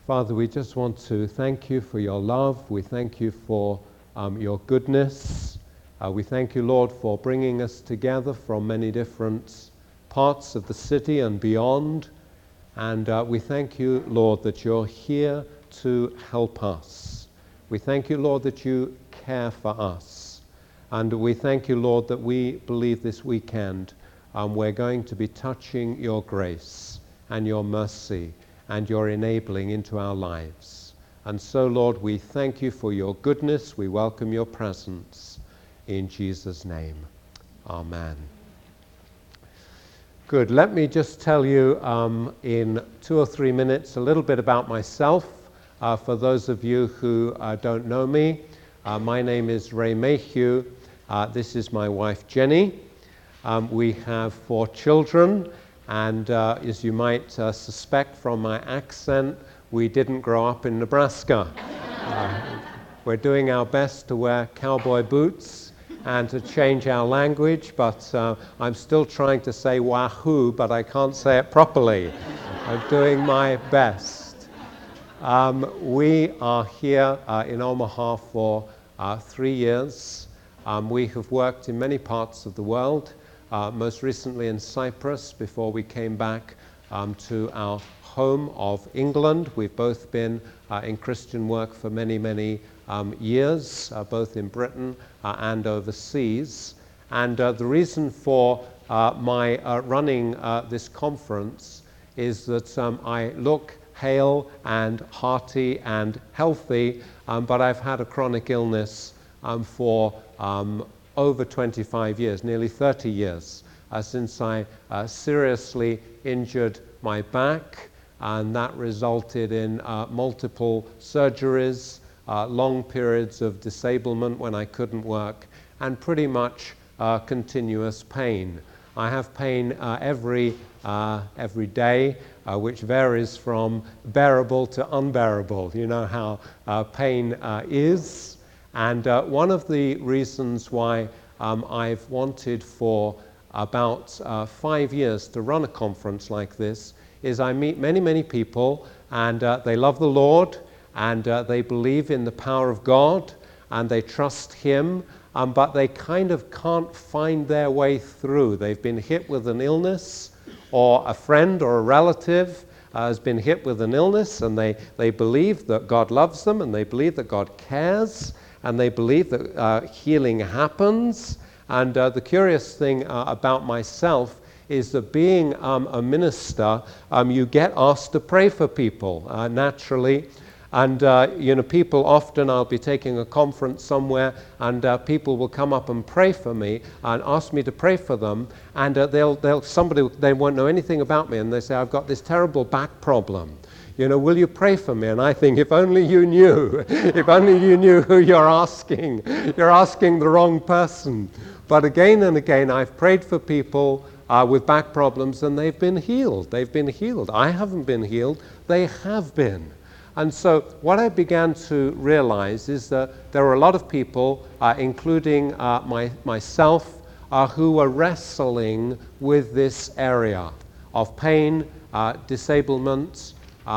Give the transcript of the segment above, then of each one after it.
Father, we just want to thank you for your love. We thank you for your goodness. We thank you, Lord, for bringing us together from many different parts of the city and beyond. And we thank you, Lord, that you're here to help us. We thank you, Lord, that you care for us. And we thank you, Lord, that we believe this weekend we're going to be touching your grace and your mercy and your enabling into our lives. And so, Lord, we thank you for your goodness. We welcome your presence. In Jesus' name, amen. Good. Let me just tell you in 2 or 3 minutes a little bit about myself. For those of you who don't know me, my name is Ray Mayhew. This is my wife, Jenny. We have 4 children. And as you might suspect from my accent, we didn't grow up in Nebraska. We're doing our best to wear cowboy boots and to change our language, but I'm still trying to say wahoo, but I can't say it properly. I'm doing my best. We are here in Omaha for 3 years. We have worked in many parts of the world. Most recently in Cyprus before we came back to our home of England. We've both been in Christian work for many, many years, both in Britain and overseas. And the reason for my running this conference is that I look hale and hearty and healthy, but I've had a chronic illness for over 25 years, nearly 30 years, since I seriously injured my back, and that resulted in multiple surgeries, long periods of disablement when I couldn't work, and pretty much continuous pain. I have pain every day, which varies from bearable to unbearable. You know how pain is. And one of the reasons why I've wanted for about 5 years to run a conference like this is I meet many, many people, and they love the Lord, and they believe in the power of God, and they trust Him, but they kind of can't find their way through. They've been hit with an illness, or a friend or a relative has been hit with an illness, and they believe that God loves them, and they believe that God cares, and they believe that healing happens. And the curious thing about myself is that being a minister, you get asked to pray for people naturally. And people often, I'll be taking a conference somewhere, and people will come up and pray for me and ask me to pray for them. And they won't know anything about me, and they say, I've got this terrible back problem. Will you pray for me? And I think, if only you knew, if only you knew who you're asking the wrong person. But again and again, I've prayed for people with back problems, and they've been healed. They've been healed. I haven't been healed. They have been. And so what I began to realize is that there were a lot of people, including myself, who were wrestling with this area of pain, disablement,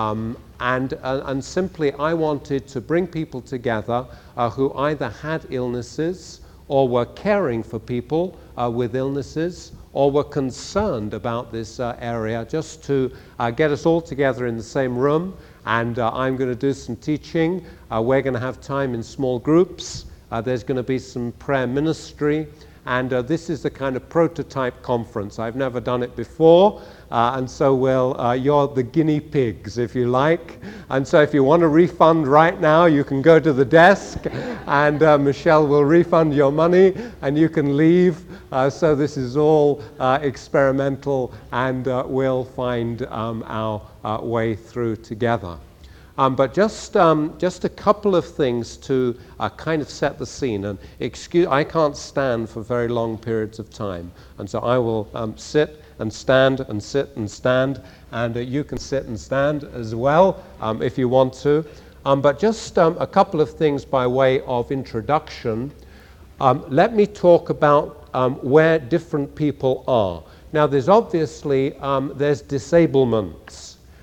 and simply I wanted to bring people together who either had illnesses or were caring for people with illnesses or were concerned about this area, just to get us all together in the same room. And I'm going to do some teaching. We're going to have time in small groups. There's going to be some prayer ministry. And this is the kind of prototype conference. I've never done it before, and so you're the guinea pigs, if you like. And so if you want a refund right now, you can go to the desk, and Michelle will refund your money, and you can leave. So this is all experimental, and we'll find our way through together. But just a couple of things to kind of set the scene. And I can't stand for very long periods of time, and so I will sit and stand and sit and stand, and you can sit and stand as well if you want to. But just a couple of things by way of introduction. Let me talk about where different people are. Now, there's obviously there's disablements.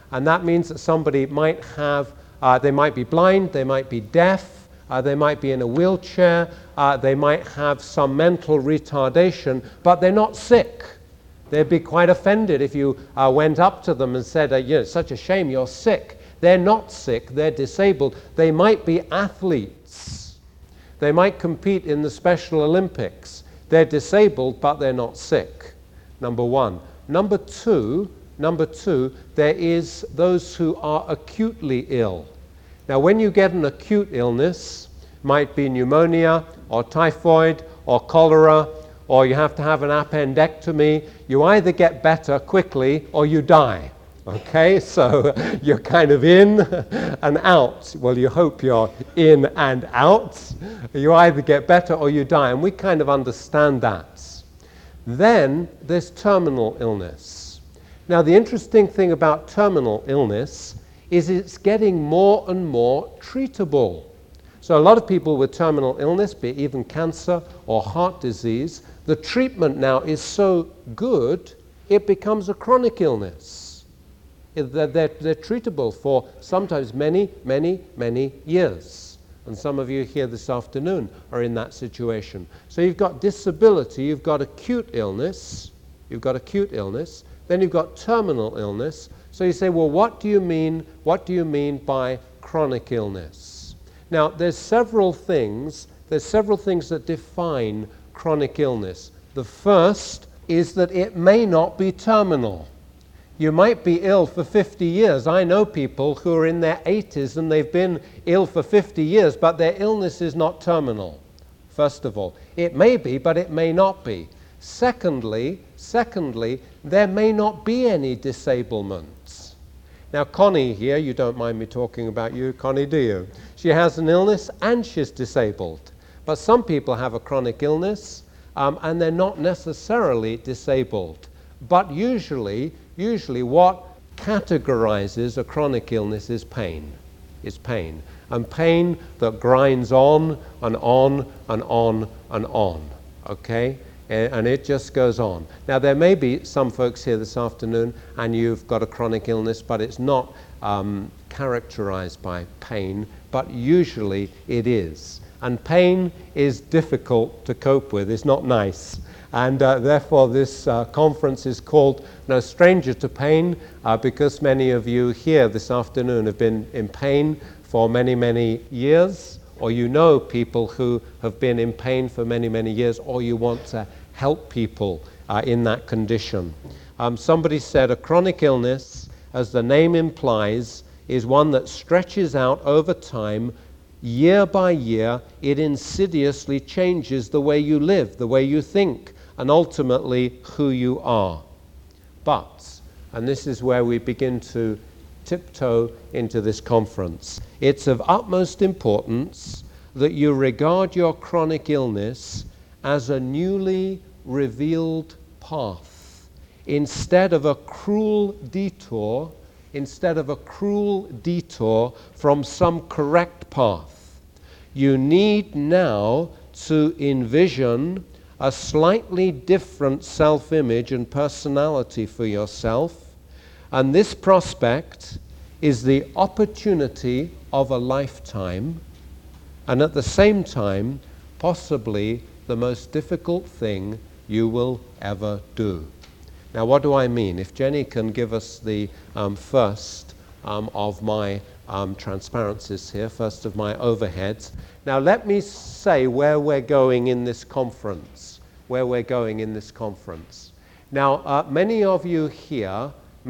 And that means that somebody might have, they might be blind, they might be deaf, they might be in a wheelchair, they might have some mental retardation, but they're not sick. They'd be quite offended if you went up to them and said, it's such a shame you're sick. They're not sick, they're disabled. They might be athletes. They might compete in the Special Olympics. They're disabled, but they're not sick, number one. Number two, there is those who are acutely ill. Now, when you get an acute illness, might be pneumonia or typhoid or cholera, or you have to have an appendectomy, you either get better quickly or you die. Okay, so you're kind of in and out. Well, you hope you're in and out. You either get better or you die, and we kind of understand that. Then there's terminal illness. Now, the interesting thing about terminal illness is it's getting more and more treatable. So a lot of people with terminal illness, be it even cancer or heart disease, the treatment now is so good, it becomes a chronic illness. They're treatable for sometimes many, many, many years. And some of you here this afternoon are in that situation. So you've got disability, you've got acute illness, then you've got terminal illness. So you say, well, what do you mean by chronic illness? Now, there's several things that define chronic illness. The first is that it may not be terminal. You might be ill for 50 years. I know people who are in their 80s and they've been ill for 50 years, but their illness is not terminal, first of all. It may be, but it may not be. Secondly, there may not be any disablements. Now, Connie here, you don't mind me talking about you, Connie, do you? She has an illness and she's disabled. But some people have a chronic illness and they're not necessarily disabled. But usually what categorizes a chronic illness is pain. And pain that grinds on and on and on and on, okay? And it just goes on. Now, there may be some folks here this afternoon and you've got a chronic illness, but it's not characterized by pain, but usually it is. And pain is difficult to cope with. It's not nice. And therefore, this conference is called No Stranger to Pain, because many of you here this afternoon have been in pain for many, many years, or you know people who have been in pain for many, many years, or you want to help people in that condition. Somebody said a chronic illness, as the name implies, is one that stretches out over time. Year by year, it insidiously changes the way you live, the way you think, and ultimately who you are. But, and this is where we begin to tiptoe into this conference, it's of utmost importance that you regard your chronic illness as a newly revealed path, instead of a cruel detour from some correct path. You need now to envision a slightly different self-image and personality for yourself, and this prospect is the opportunity of a lifetime, and at the same time, possibly the most difficult thing you will ever do. Now, what do I mean? If Jenny can give us the first of my transparencies here, first of my overheads. Now, let me say where we're going in this conference. Now, many of you here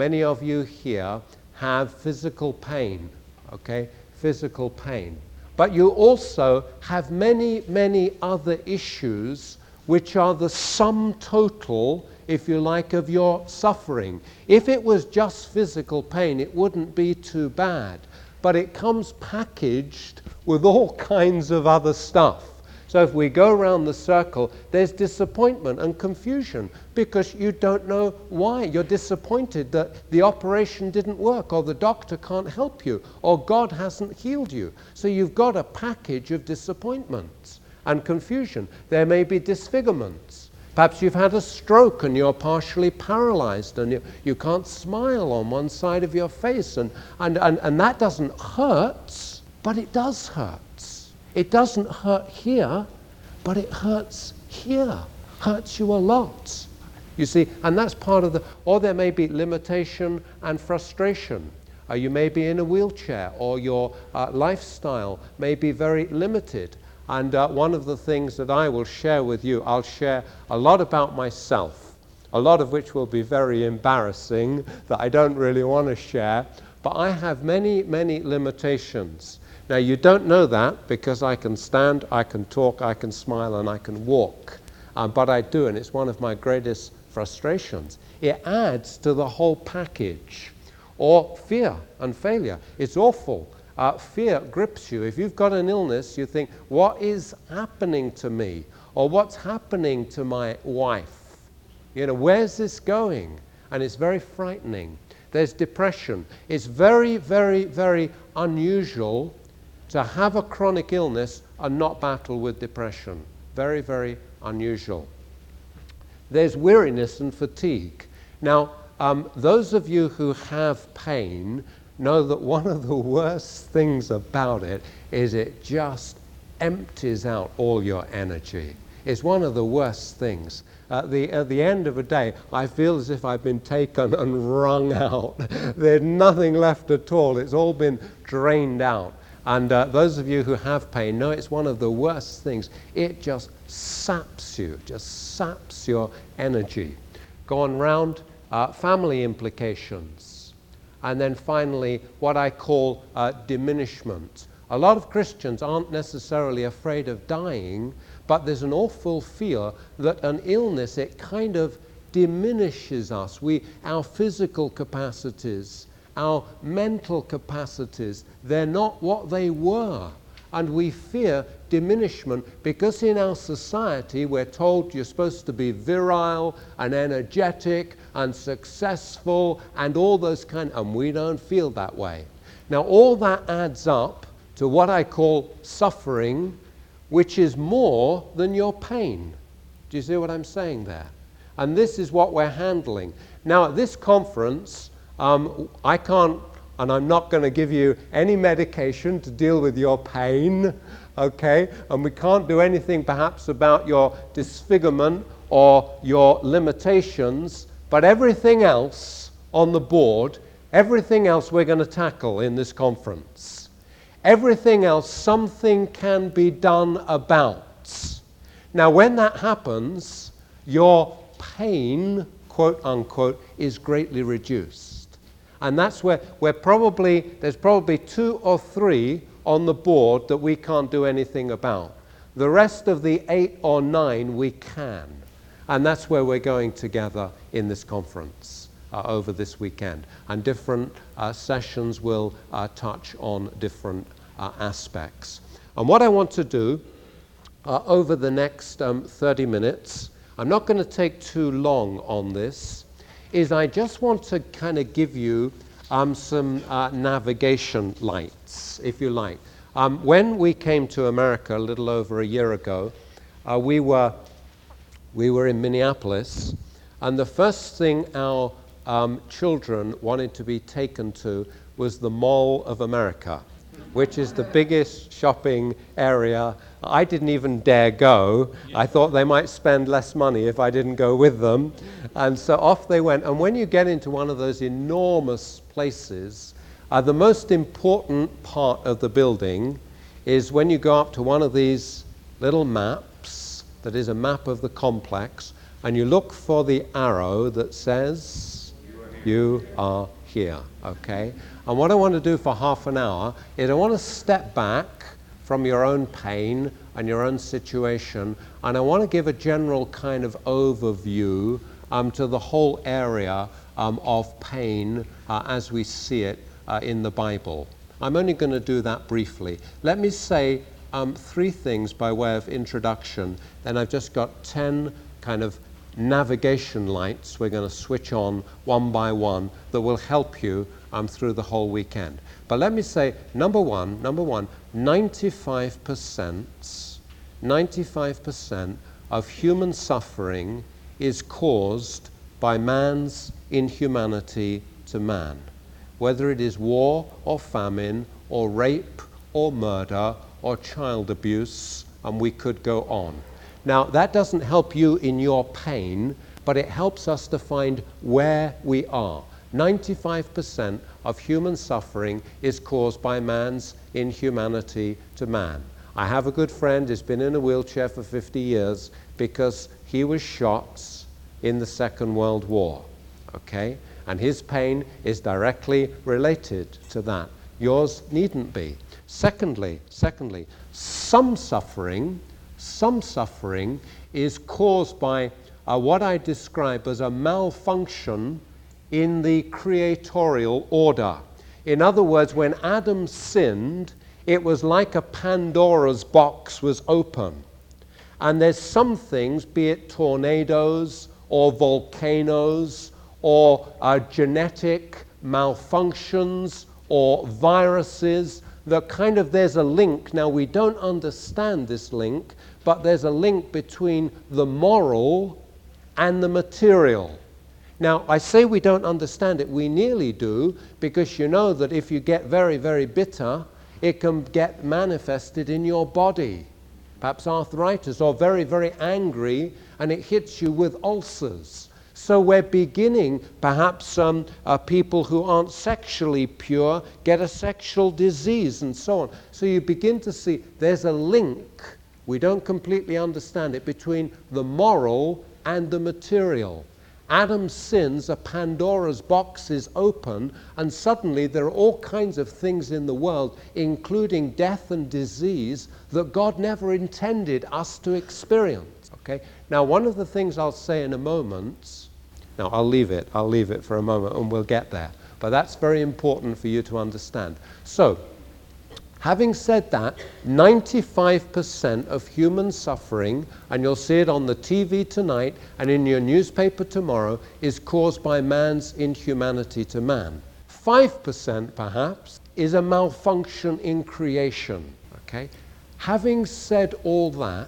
have physical pain, okay? Physical pain. But you also have many, many other issues which are the sum total, if you like, of your suffering. If it was just physical pain, it wouldn't be too bad. But it comes packaged with all kinds of other stuff. So if we go around the circle, there's disappointment and confusion because you don't know why. You're disappointed that the operation didn't work, or the doctor can't help you, or God hasn't healed you. So you've got a package of disappointments and confusion. There may be disfigurements. Perhaps you've had a stroke and you're partially paralyzed and you can't smile on one side of your face. And that doesn't hurt, but it does hurt. It doesn't hurt here, but it hurts here. Hurts you a lot. You see, and that's part of the, or there may be limitation and frustration. You may be in a wheelchair, or your lifestyle may be very limited. And one of the things that I will share with you, I'll share a lot about myself, a lot of which will be very embarrassing, that I don't really want to share, but I have many, many limitations. Now, you don't know that because I can stand, I can talk, I can smile, and I can walk. But I do, and it's one of my greatest frustrations. It adds to the whole package. Or fear and failure. It's awful. Fear grips you. If you've got an illness, you think, what is happening to me? Or what's happening to my wife? You know, where's this going? And it's very frightening. There's depression. It's very, very, very unusual to have a chronic illness and not battle with depression. Very, very unusual. There's weariness and fatigue. Now, those of you who have pain know that one of the worst things about it is it just empties out all your energy. It's one of the worst things. At the end of a day, I feel as if I've been taken and wrung out. There's nothing left at all. It's all been drained out. And those of you who have pain know it's one of the worst things. It just saps you, just saps your energy. Go on round, family implications. And then finally, what I call diminishment. A lot of Christians aren't necessarily afraid of dying, but there's an awful fear that an illness, it kind of diminishes us. Our physical capacities, our mental capacities, they're not what they were. And we fear diminishment because in our society we're told you're supposed to be virile and energetic and successful and all those and we don't feel that way. Now all that adds up to what I call suffering, which is more than your pain. Do you see what I'm saying there? And this is what we're handling. Now at this conference, I can't, and I'm not going to give you any medication to deal with your pain, okay? And we can't do anything perhaps about your disfigurement or your limitations, but everything else on the board, everything else we're going to tackle in this conference. Everything else, something can be done about. Now, when that happens, your pain, quote unquote, is greatly reduced. And that's where there's probably 2 or 3 on the board that we can't do anything about. The rest of the 8 or 9 we can. And that's where we're going together in this conference over this weekend. And different sessions will touch on different aspects. And what I want to do over the next 30 minutes, I'm not going to take too long on this, is I just want to kind of give you some navigation lights, if you like. When we came to America a little over a year ago, we were in Minneapolis, and the first thing our children wanted to be taken to was the Mall of America, which is the biggest shopping area. I didn't even dare go. I thought they might spend less money if I didn't go with them. And so off they went. And when you get into one of those enormous places, the most important part of the building is when you go up to one of these little maps, that is a map of the complex, and you look for the arrow that says, you are here, okay? And what I want to do for half an hour is I want to step back from your own pain and your own situation, and I want to give a general kind of overview to the whole area of pain as we see it in the Bible. I'm only going to do that briefly. Let me say 3 things by way of introduction, then I've just got 10 kind of navigation lights we're going to switch on one by one that will help you through the whole weekend. But let me say, number one, 95% of human suffering is caused by man's inhumanity to man, whether it is war or famine or rape or murder or child abuse, and we could go on. Now, that doesn't help you in your pain, but it helps us to find where we are. 95% of human suffering is caused by man's inhumanity to man. I have a good friend who's been in a wheelchair for 50 years because he was shot in the Second World War, okay? And his pain is directly related to that. Yours needn't be. Secondly, some suffering is caused by what I describe as a malfunction in the creatorial order. In other words, when Adam sinned, it was like a Pandora's box was open. And there's some things, be it tornadoes or volcanoes or genetic malfunctions or viruses, that kind of there's a link. Now, we don't understand this link, but there's a link between the moral and the material. Now, I say we don't understand it. We nearly do, because you know that if you get very, very bitter, it can get manifested in your body. Perhaps arthritis, or very, very angry, and it hits you with ulcers. So we're beginning, perhaps people who aren't sexually pure get a sexual disease and so on. So you begin to see there's a link, we don't completely understand it, between the moral and the material. Adam's sins, a Pandora's box is open, and suddenly there are all kinds of things in the world, including death and disease, that God never intended us to experience. Okay? Now, one of the things I'll say in a moment, now I'll leave it for a moment and we'll get there, but that's very important for you to understand. So, having said that, 95% of human suffering, and you'll see it on the TV tonight and in your newspaper tomorrow, is caused by man's inhumanity to man. 5% perhaps is a malfunction in creation. Okay? Having said all that,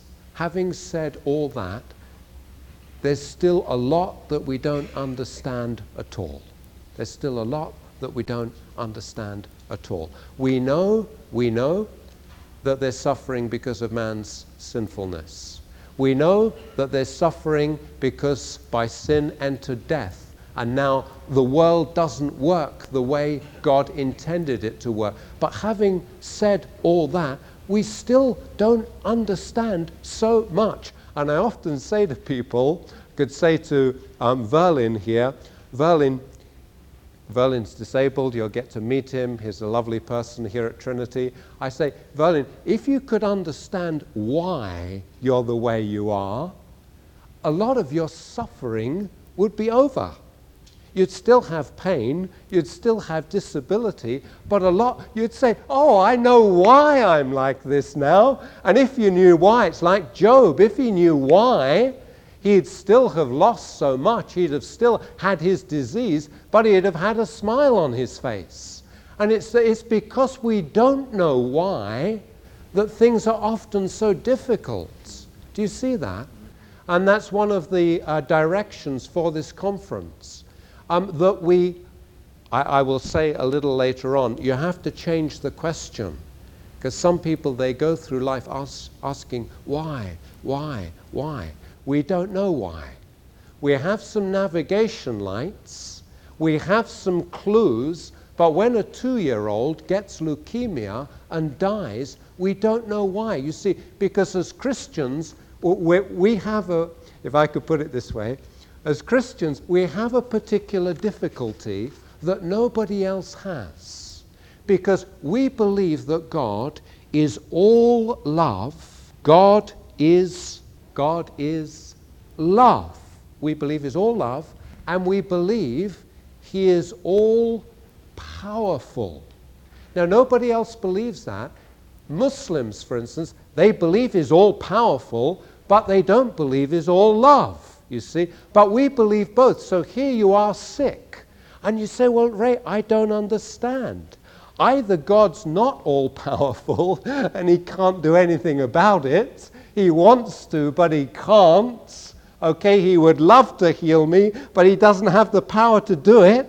there's still a lot that we don't understand at all. There's still a lot that we don't understand at all. We know that there's suffering because of man's sinfulness. We know that there's suffering because by sin entered death, and now the world doesn't work the way God intended it to work. But having said all that, we still don't understand so much. And I often say to people, could say to Verlin here, Verlin's disabled, you'll get to meet him, he's a lovely person here at Trinity. I say, Verlin, if you could understand why you're the way you are, a lot of your suffering would be over. You'd still have pain, you'd still have disability, but you'd say, oh, I know why I'm like this now. And if you knew why, it's like Job, if he knew why, he'd still have lost so much, he'd have still had his disease, but he'd have had a smile on his face. And it's because we don't know why that things are often so difficult. Do you see that? And that's one of the directions for this conference. I will say a little later on, you have to change the question. Because some people, they go through life asking, why? We don't know why. We have some navigation lights, we have some clues, but when a 2-year-old gets leukemia and dies, we don't know why. You see, because as Christians, we have if I could put it this way, as Christians, we have a particular difficulty that nobody else has. Because we believe that God is all love. God is love. We believe He's all love, and we believe He is all powerful. Now, nobody else believes that. Muslims, for instance, they believe He's all powerful, but they don't believe He's all love, you see. But we believe both. So here you are sick, and you say, well, Ray, I don't understand. Either God's not all powerful and He can't do anything about it, He wants to, but he can't. Okay, he would love to heal me, but he doesn't have the power to do it.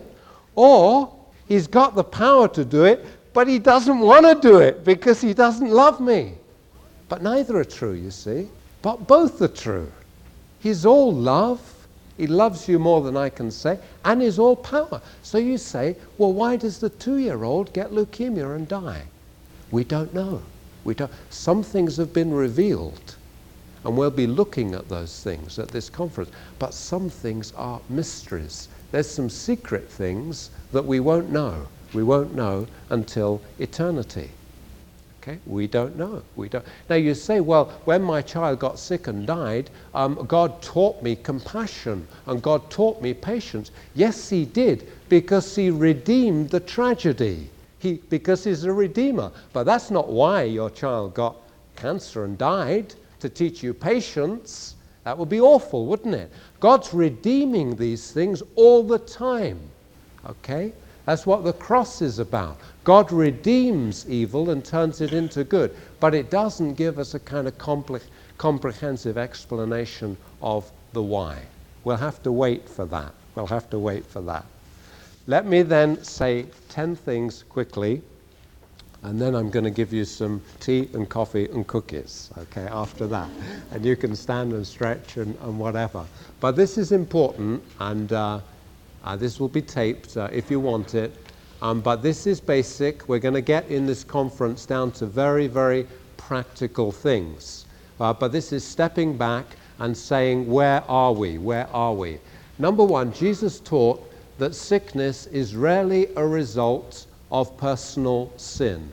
Or he's got the power to do it, but he doesn't want to do it because he doesn't love me. But neither are true, you see. But both are true. He's all love. He loves you more than I can say, and he's all power. So you say, well, why does the 2-year-old get leukemia and die? We don't know. We don't. Some things have been revealed, and we'll be looking at those things at this conference. But some things are mysteries. There's some secret things that we won't know. We won't know until eternity. Okay? We don't know. We don't. Now you say, well, when my child got sick and died, God taught me compassion and God taught me patience. Yes, he did, because he redeemed the tragedy. Because he's a redeemer. But that's not why your child got cancer and died, to teach you patience. That would be awful, wouldn't it? God's redeeming these things all the time. Okay? That's what the cross is about. God redeems evil and turns it into good, but it doesn't give us a kind of comprehensive explanation of the why. We'll have to wait for that. We'll have to wait for that. Let me then say 10 things quickly, and then I'm going to give you some tea and coffee and cookies, okay, after that. And you can stand and stretch and whatever. But this is important, and this will be taped if you want it. But this is basic. We're going to get in this conference down to very, very practical things. But this is stepping back and saying, where are we? Where are we? Number one, Jesus taught that sickness is rarely a result of personal sin.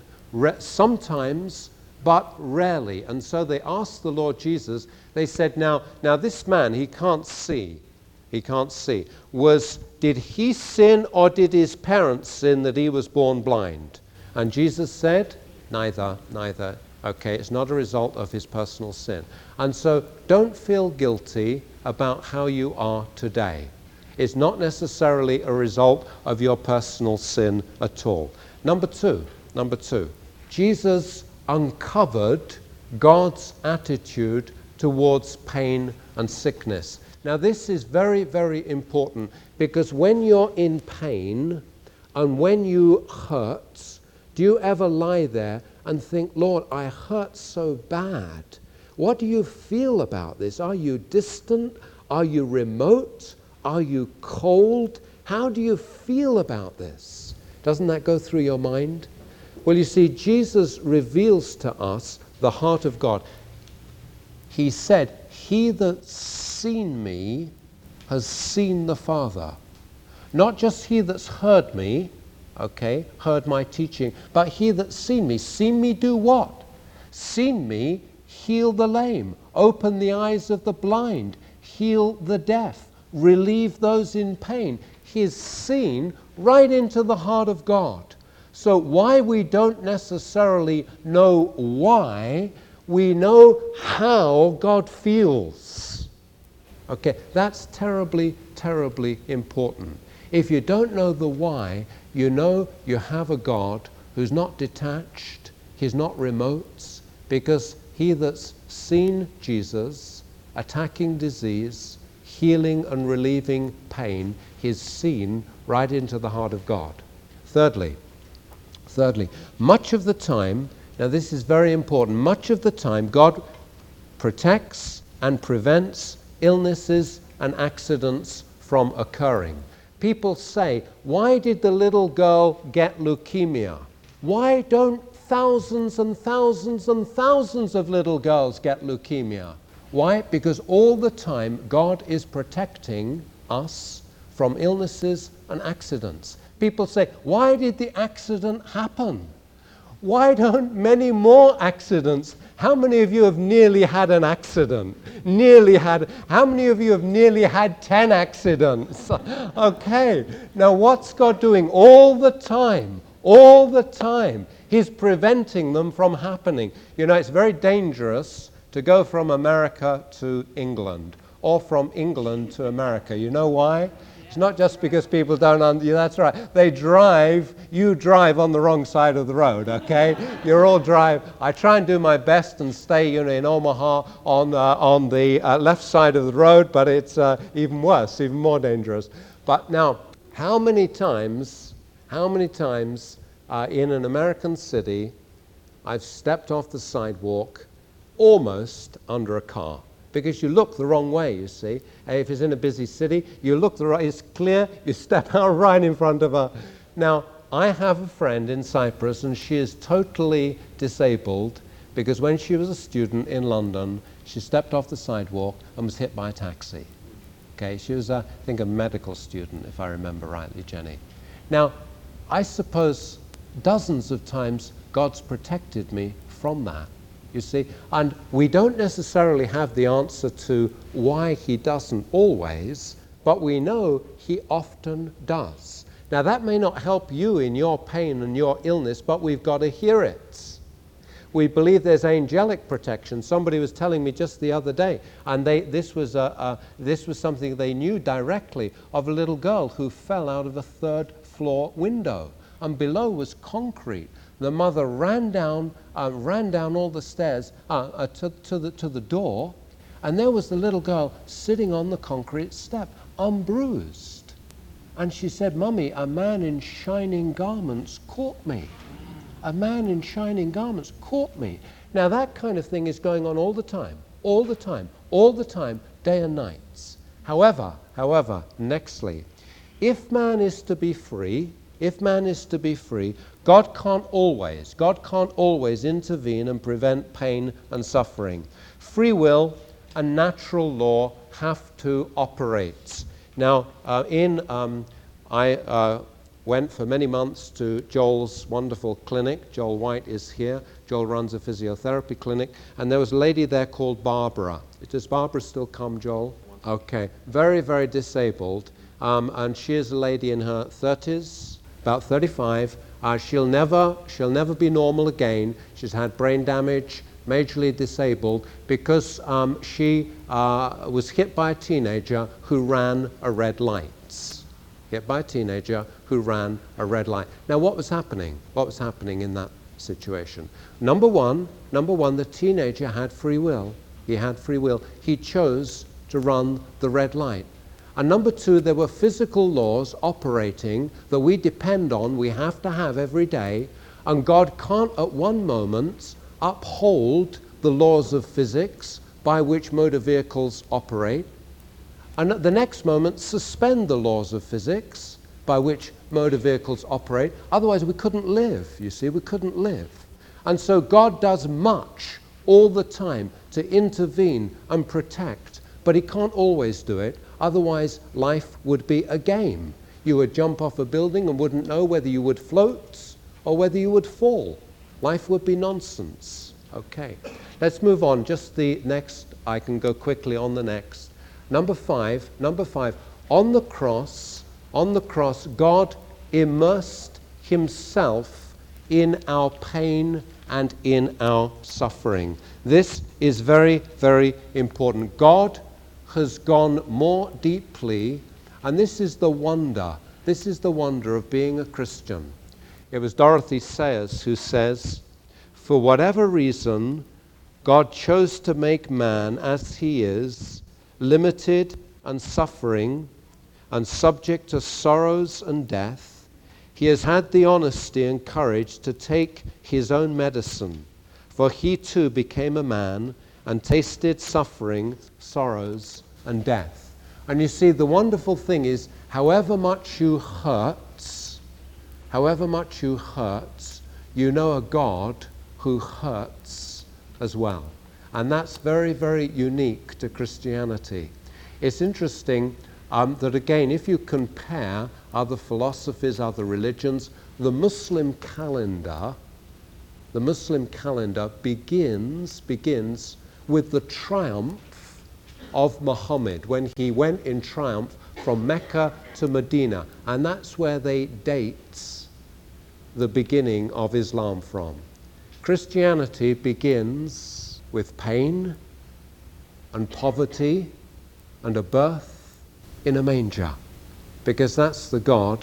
Sometimes, but rarely. And so they asked the Lord Jesus, they said, now this man, he can't see. He can't see. Did he sin or did his parents sin that he was born blind? And Jesus said, neither. Okay, it's not a result of his personal sin. And so don't feel guilty about how you are today. It's not necessarily a result of your personal sin at all. Number two, Jesus uncovered God's attitude towards pain and sickness. Now this is very, very important, because when you're in pain and when you hurt, do you ever lie there and think, Lord, I hurt so bad? What do you feel about this? Are you distant? Are you remote? Are you cold? How do you feel about this? Doesn't that go through your mind? Well, you see, Jesus reveals to us the heart of God. He said, he that's seen me has seen the Father. Not just he that's heard me, okay, heard my teaching, but he that's seen me. Seen me do what? Seen me heal the lame, open the eyes of the blind, heal the deaf, relieve those in pain. He's seen right into the heart of God. So why we don't necessarily know why, we know how God feels. Okay, that's terribly, terribly important. If you don't know the why, you know you have a God who's not detached, he's not remote, because he that's seen Jesus attacking disease, healing and relieving pain, he's seen right into the heart of God. Thirdly, much of the time, now this is very important, much of the time God protects and prevents illnesses and accidents from occurring. People say, why did the little girl get leukemia? Why don't thousands and thousands and thousands of little girls get leukemia? Why? Because all the time God is protecting us from illnesses and accidents. People say, why did the accident happen? Why don't many more accidents? How many of you have nearly had an accident? How many of you have nearly had 10 accidents? Okay, now what's God doing all the time? All the time. He's preventing them from happening. You know, it's very dangerous to go from America to England or from England to America. You know why? It's not just because people don't that's right. You drive on the wrong side of the road, okay? You're all drive. I try and do my best and stay, in Omaha on the left side of the road, but it's even worse, even more dangerous. But now, how many times in an American city I've stepped off the sidewalk almost under a car? Because you look the wrong way, you see. If it's in a busy city, you look the right, it's clear, you step out right in front of her. Now, I have a friend in Cyprus, and she is totally disabled because when she was a student in London, she stepped off the sidewalk and was hit by a taxi. Okay, she was, I think, a medical student, if I remember rightly, Jenny. Now, I suppose dozens of times God's protected me from that. You see, and we don't necessarily have the answer to why he doesn't always, but we know he often does. Now, that may not help you in your pain and your illness, but we've got to hear it. We believe there's angelic protection. Somebody was telling me just the other day, and this was something they knew directly, of a little girl who fell out of a third-floor window, and below was concrete. The mother ran down all the stairs to the door, and there was the little girl sitting on the concrete step, unbruised. And she said, "Mummy, a man in shining garments caught me. A man in shining garments caught me." Now that kind of thing is going on all the time, day and night. However, nextly, if man is to be free, God can't always intervene and prevent pain and suffering. Free will and natural law have to operate. Now, I went for many months to Joel's wonderful clinic. Joel White is here. Joel runs a physiotherapy clinic. And there was a lady there called Barbara. Does Barbara still come, Joel? Okay. Very, very disabled. And she is a lady in her 30s, about 35. She'll never be normal again. She's had brain damage, majorly disabled, because she was hit by a teenager who ran a red light. Now, what was happening? What was happening in that situation? Number one, the teenager had free will. He had free will. He chose to run the red light. And number two, there were physical laws operating that we depend on, we have to have every day, and God can't at one moment uphold the laws of physics by which motor vehicles operate, and at the next moment suspend the laws of physics by which motor vehicles operate. Otherwise we couldn't live, you see, we couldn't live. And so God does much all the time to intervene and protect, but he can't always do it. Otherwise, life would be a game. You would jump off a building and wouldn't know whether you would float or whether you would fall. Life would be nonsense. Okay, let's move on. Just the next, I can go quickly on the next. Number five, on the cross, God immersed himself in our pain and in our suffering. This is very, very important. God has gone more deeply, and this is the wonder of being a Christian. It was Dorothy Sayers who says, "For whatever reason, God chose to make man as he is, limited and suffering and subject to sorrows and death. He has had the honesty and courage to take his own medicine, for he too became a man and tasted suffering, sorrows, and death." And you see, the wonderful thing is, however much you hurt, you know a God who hurts as well. And that's very, very unique to Christianity. It's interesting that, again, if you compare other philosophies, other religions, the Muslim calendar begins with the triumph of Muhammad, when he went in triumph from Mecca to Medina, and that's where they date the beginning of Islam from. Christianity begins with pain and poverty and a birth in a manger. because that's the God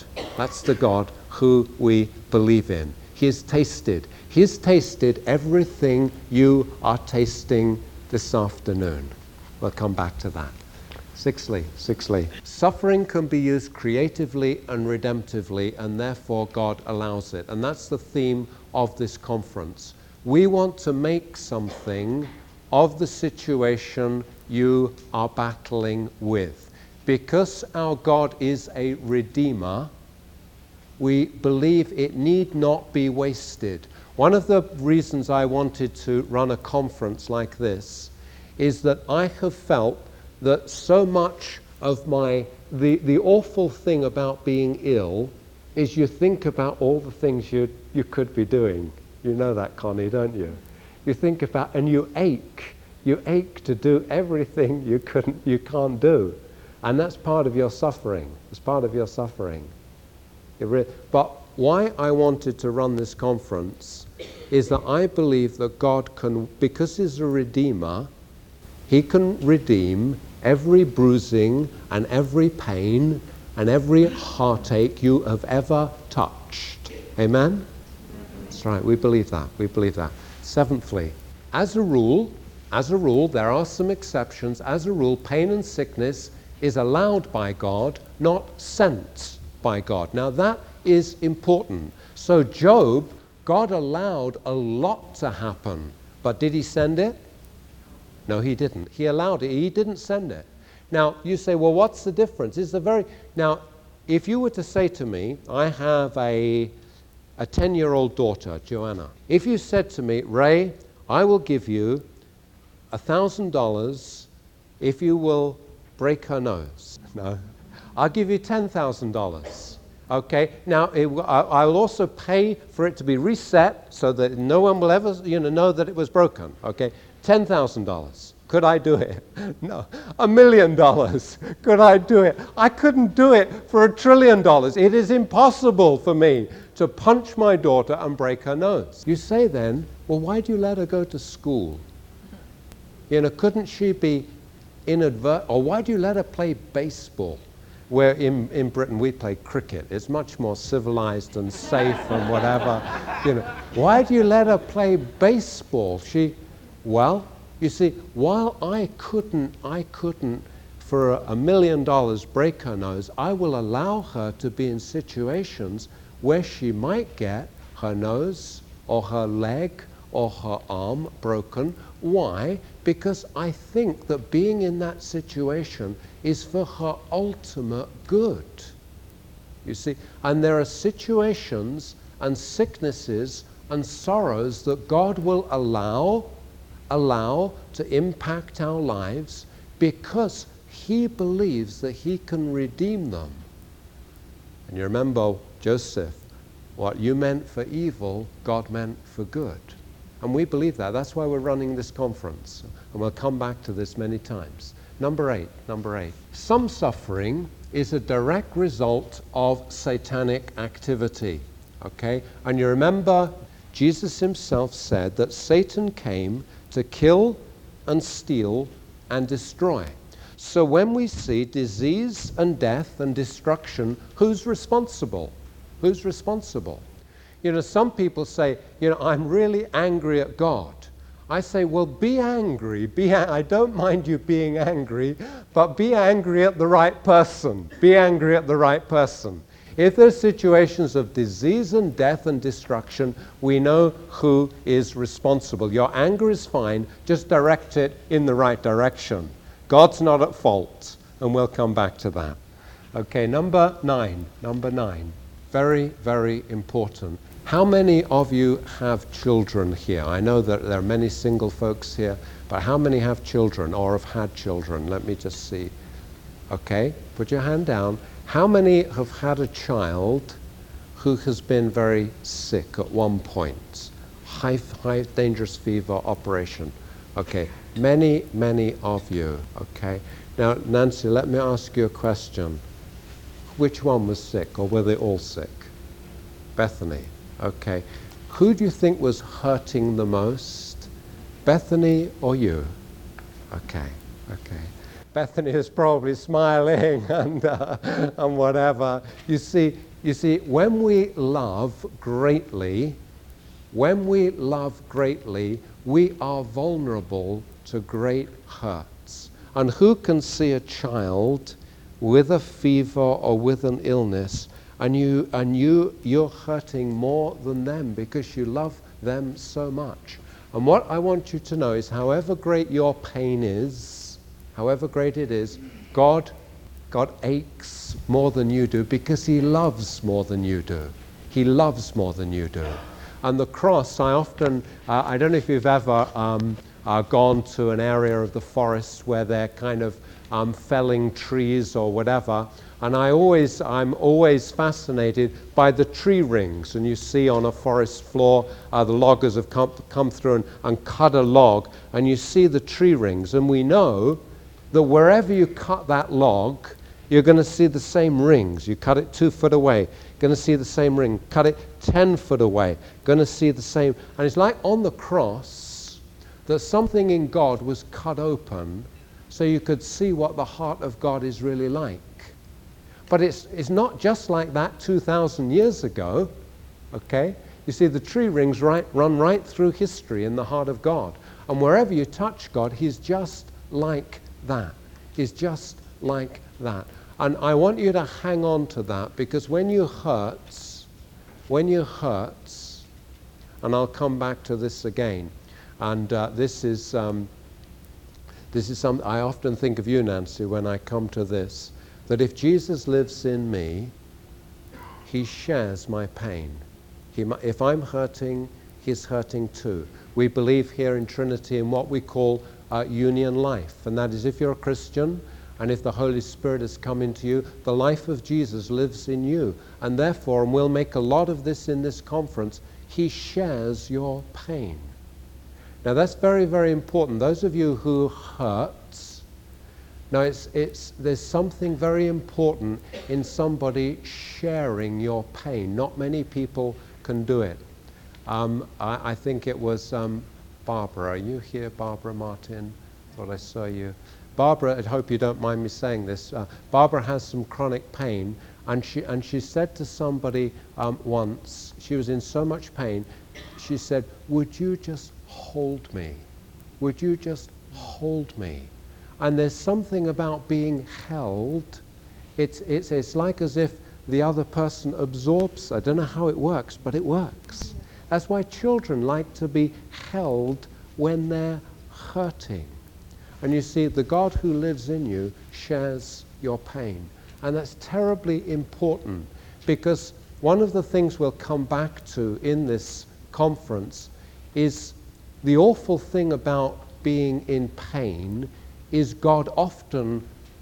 who we believe in. He's tasted everything you are tasting this afternoon. We'll come back to that. Sixthly, suffering can be used creatively and redemptively, and therefore God allows it. And that's the theme of this conference. We want to make something of the situation you are battling with. Because our God is a redeemer, we believe it need not be wasted. One of the reasons I wanted to run a conference like this is that I have felt that so much of the awful thing about being ill is you think about all the things you could be doing. You know that, Connie, don't you? You think about, and you ache to do everything you can't do. And that's part of your suffering. It's part of your suffering. But why I wanted to run this conference is that I believe that God can, because He's a redeemer, He can redeem every bruising and every pain and every heartache you have ever touched. Amen? That's right, we believe that. We believe that. Seventhly, as a rule, there are some exceptions. As a rule, pain and sickness is allowed by God, not sent by God. Now that is important. So Job, God allowed a lot to happen, but did He send it? No, He didn't. He allowed it. He didn't send it. Now, you say, well, what's the difference? Now, if you were to say to me, I have a 10-year-old daughter, Joanna. If you said to me, Ray, I will give you $1,000 if you will break her nose. No. I'll give you $10,000. Okay? Now, I'll also pay for it to be reset so that no one will ever know that it was broken. Okay? $10,000. Could I do it? No. $1 million. Could I do it? I couldn't do it for $1 trillion. It is impossible for me to punch my daughter and break her nose. You say then, well, why do you let her go to school? Couldn't she be inadvertent? Or why do you let her play baseball? Where in Britain we play cricket. It's much more civilized and safe and whatever. Why do you let her play baseball? Well, you see, while I couldn't for $1 million break her nose, I will allow her to be in situations where she might get her nose or her leg or her arm broken. Why? Because I think that being in that situation is for her ultimate good. You see, and there are situations and sicknesses and sorrows that God will allow to impact our lives because He believes that He can redeem them. And you remember Joseph, what you meant for evil, God meant for good. And we believe that. That's why we're running this conference. And we'll come back to this many times. Number eight. Some suffering is a direct result of satanic activity. Okay? And you remember Jesus Himself said that Satan came to kill and steal and destroy. So when we see disease and death and destruction, who's responsible? Who's responsible? Some people say, I'm really angry at God. I say, well, be angry. I don't mind you being angry, but be angry at the right person. Be angry at the right person. If there's situations of disease and death and destruction, we know who is responsible. Your anger is fine, just direct it in the right direction. God's not at fault, and we'll come back to that. Okay, number nine. Very, very important. How many of you have children here? I know that there are many single folks here, but how many have children or have had children? Let me just see. Okay, put your hand down. How many have had a child who has been very sick at one point? High dangerous fever operation. Okay, many of you. Okay. Now, Nancy, let me ask you a question. Which one was sick, or were they all sick? Bethany. Okay. Who do you think was hurting the most? Bethany or you? Okay. Bethany is probably smiling and whatever. You see, when we love greatly, we are vulnerable to great hurts. And who can see a child with a fever or with an illness, and you're hurting more than them because you love them so much? And what I want you to know is, however great your pain is, however great it is, God aches more than you do because he loves more than you do. He loves more than you do. And the cross, I often, I don't know if you've ever gone to an area of the forest where they're kind of felling trees or whatever, and I'm always fascinated by the tree rings. And you see on a forest floor, the loggers have come through and cut a log, and you see the tree rings. And we know that wherever you cut that log, you're going to see the same rings. You cut it 2 foot away, going to see the same ring. Cut it 10 foot away, going to see the same. And it's like on the cross that something in God was cut open so you could see what the heart of God is really like. But it's not just like that 2,000 years ago, okay? You see, the tree rings run right through history in the heart of God. And wherever you touch God, he's just like that. He's just like that. And I want you to hang on to that, because when you hurt, and I'll come back to this again, and this is something I often think of you, Nancy, when I come to this, that if Jesus lives in me, he shares my pain. If I'm hurting, he's hurting too. We believe here in Trinity in what we call union life, and that is, if you're a Christian and if the Holy Spirit has come into you, the life of Jesus lives in you, and therefore, and we'll make a lot of this in this conference, he shares your pain. Now that's very, very important. Those of you who hurt, now there's something very important in somebody sharing your pain. Not many people can do it. I think it was Barbara. Are you here, Barbara Martin? Thought I saw you. Barbara, I hope you don't mind me saying this. Barbara has some chronic pain, and she said to somebody once, she was in so much pain, she said, "Would you just hold me? Would you just hold me?" And there's something about being held. It's like as if the other person absorbs. I don't know how it works, but it works. That's why children like to be held when they're hurting. And you see, the God who lives in you shares your pain. And that's terribly important, because one of the things we'll come back to in this conference is the awful thing about being in pain is God often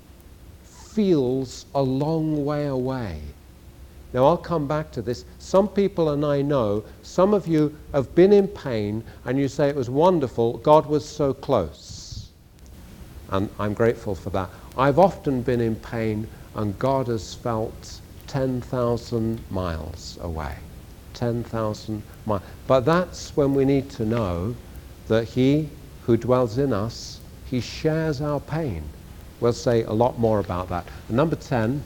feels a long way away. Now I'll come back to this. Some people, and I know, some of you have been in pain and you say it was wonderful, God was so close. And I'm grateful for that. I've often been in pain and God has felt 10,000 miles away. 10,000 miles. But that's when we need to know that he who dwells in us, he shares our pain. We'll say a lot more about that. And number 10,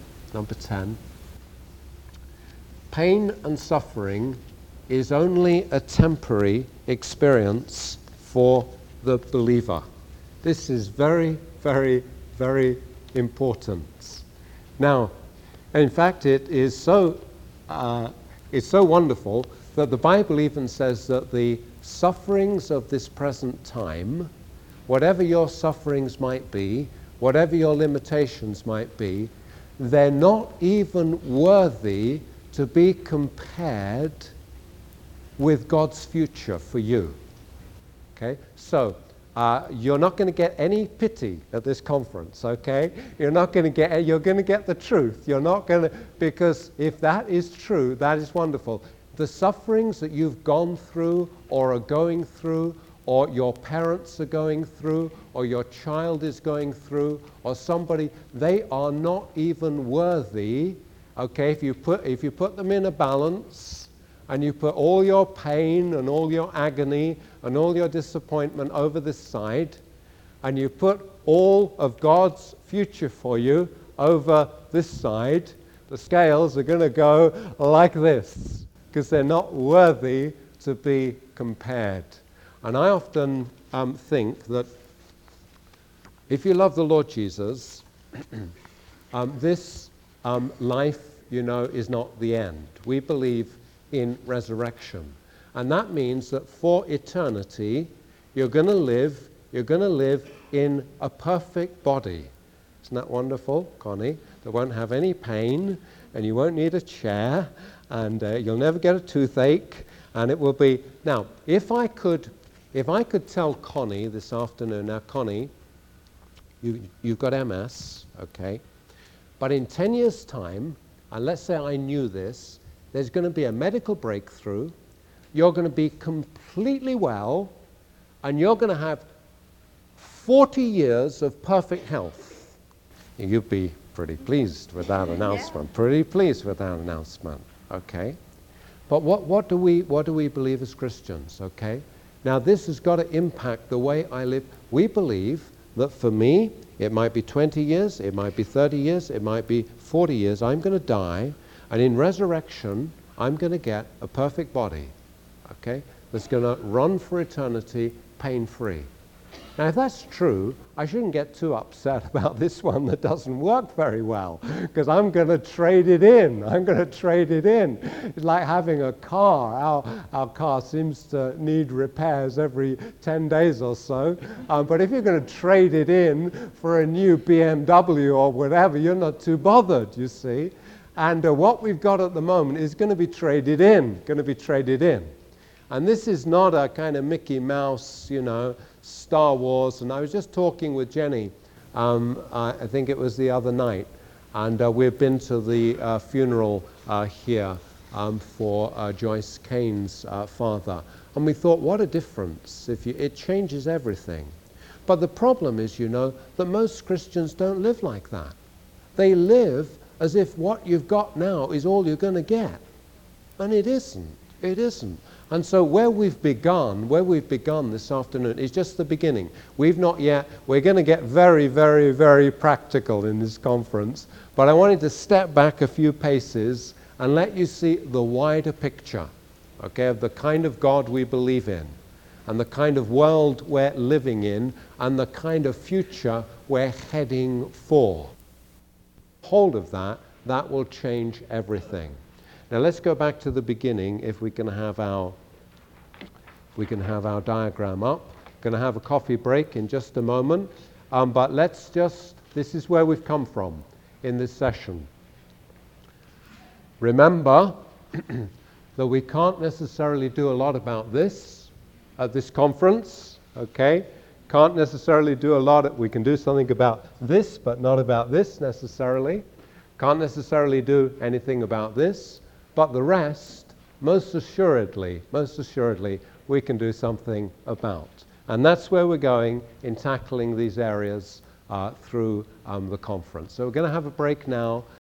pain and suffering is only a temporary experience for the believer. This is very, very, very important. Now, in fact, it's so wonderful that the Bible even says that the sufferings of this present time, whatever your sufferings might be, whatever your limitations might be, they're not even worthy to be compared with God's future for you. Okay? So, you're not going to get any pity at this conference, okay? You're going to get the truth. You're not going to, because if that is true, that is wonderful. The sufferings that you've gone through or are going through, or your parents are going through, or your child is going through, or somebody, they are not even worthy. Okay, if you put them in a balance, and you put all your pain and all your agony and all your disappointment over this side, and you put all of God's future for you over this side, the scales are going to go like this, because they're not worthy to be compared. And I often think that if you love the Lord Jesus, this life, is not the end. We believe in resurrection. And that means that for eternity, you're going to live in a perfect body. Isn't that wonderful, Connie? That won't have any pain, and you won't need a chair, and you'll never get a toothache, and it will be... Now, if I could tell Connie this afternoon, now Connie, you've got MS, okay, but in 10 years' time, and let's say I knew this, there's going to be a medical breakthrough, you're going to be completely well, and you're going to have 40 years of perfect health. You'd be pretty pleased with that announcement. Pretty pleased with that announcement, okay? But what do we believe as Christians, okay? Now this has got to impact the way I live. We believe that for me, it might be 20 years, it might be 30 years, it might be 40 years. I'm going to die, and in resurrection, I'm going to get a perfect body, okay? That's going to run for eternity pain-free. Now, if that's true, I shouldn't get too upset about this one that doesn't work very well, because I'm going to trade it in. I'm going to trade it in. It's like having a car. Our car seems to need repairs every 10 days or so. But if you're going to trade it in for a new BMW or whatever, you're not too bothered, you see. And what we've got at the moment is going to be traded in, And this is not a kind of Mickey Mouse, Star Wars. And I was just talking with Jenny, I think it was the other night, and we've been to the funeral here for Joyce Kane's father. And we thought, what a difference. It changes everything. But the problem is, that most Christians don't live like that. They live as if what you've got now is all you're going to get. And it isn't. It isn't. And so where we've begun this afternoon is just the beginning. We're going to get very, very, very practical in this conference, but I wanted to step back a few paces and let you see the wider picture, okay, of the kind of God we believe in, and the kind of world we're living in, and the kind of future we're heading for. Hold of that will change everything. Now let's go back to the beginning if we can have our diagram up. Going to have a coffee break in just a moment, but this is where we've come from in this session. Remember that we can't necessarily do a lot about this at this conference, okay? Can't necessarily do a lot. We can do something about this, but not about this necessarily. Can't necessarily do anything about this. But the rest, most assuredly, we can do something about. And that's where we're going in tackling these areas through the conference. So we're going to have a break now,